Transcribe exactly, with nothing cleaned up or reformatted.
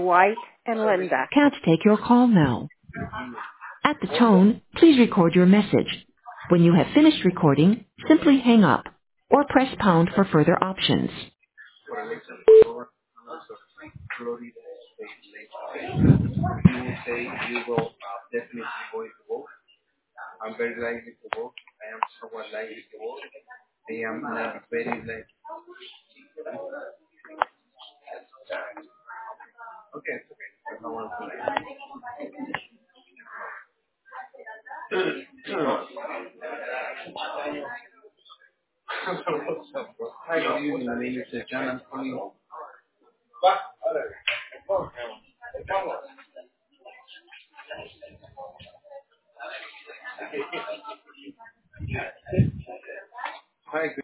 White and Linda. Can't take your call now. At the tone, please record your message. When you have finished recording, simply hang up or press pound for further options. You will say you will uh, definitely going to vote. I'm very likely to vote. I am somewhat likely to vote. I am not very like. Okay, it's okay. I don't want to Hi, good evening. My name is uh, John Anthony. Hi, good